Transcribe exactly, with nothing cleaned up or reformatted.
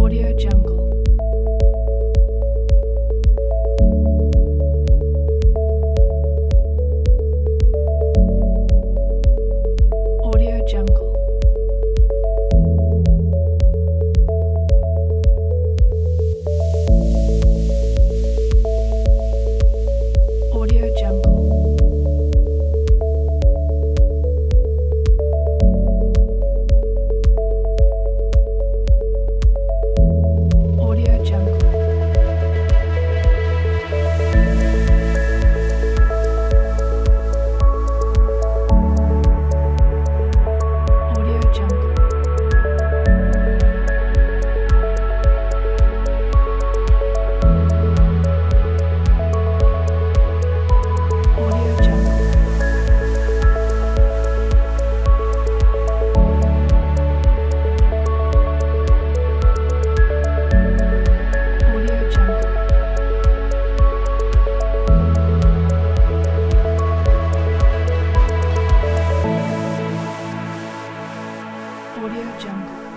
Audio Jungle. Audio Jungle. Audio Jungle. Audio Jungle. Audio Jungle. Audio Jungle. Audio Jungle. Audio Jungle.